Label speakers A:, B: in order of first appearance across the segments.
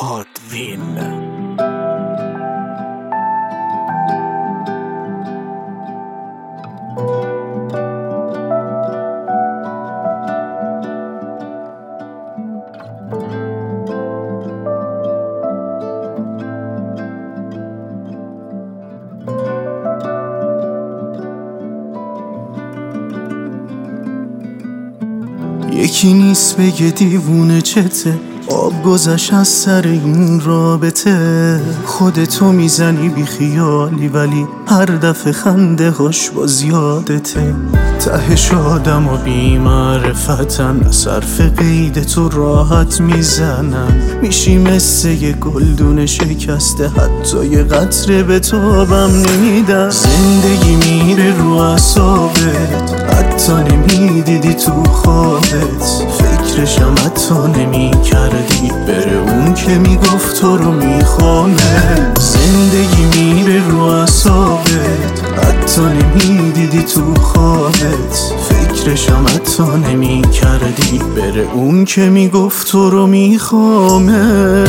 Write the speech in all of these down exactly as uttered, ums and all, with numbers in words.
A: آدوین.
B: یکی نیست بگه دیوونه چته، آب گذشت از سر این رابطه. خودتو میزنی بی خیالی ولی هر دفعه خنده هاش باز یادته. تهش آدم و بی معرفتن، صرف قید تو راحت میزنن. میشی مثل یه گلدون شکسته، حتی یه قطره به تابم نمیدن. زندگی میره رو اعصابت، حتی نمیدیدی تو خوابت. فکرشم حتی نمی کردی، بره اون که میگفت تو رو میخوامه. زندگی میره رو اعصابت، حتی نمیدیدی تو خوابت. فکرشم حتی نمی کردی، بره اون که میگفت تو رو میخوامه.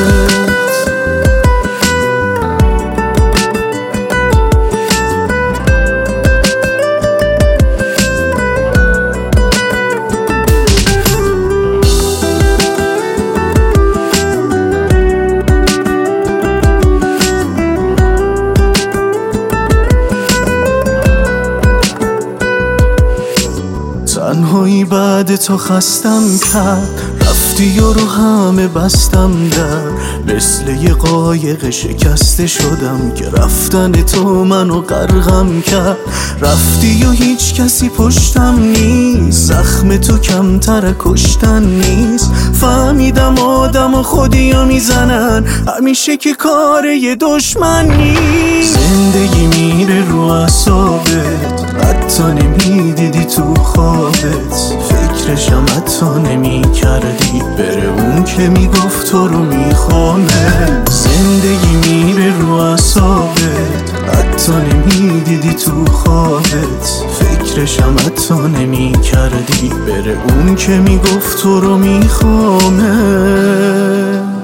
B: تنهایی بعد تو خستم کرد، رفتی و رو همه بستم در. مثل یه قایق شکسته شدم که رفتن تو منو غرقم کرد. رفتی و هیچ کسی پشتم نیست، زخم تو کمتر کشتن نیست. فهمیدم آدم و خودیو میزنن، همیشه که کار یه دشمن نیست. زندگی میره رو اعصابت، حتی نمیدیدی تو خوابت. فکرشم حتی نمی کردی، بره اون که میگفت تو رو میخوامه. زندگی میره رو اعصابت، حتی نمیدیدی تو خوابت. فکرشم حتی نمی کردی، بره اون که میگفت تو رو میخوامه.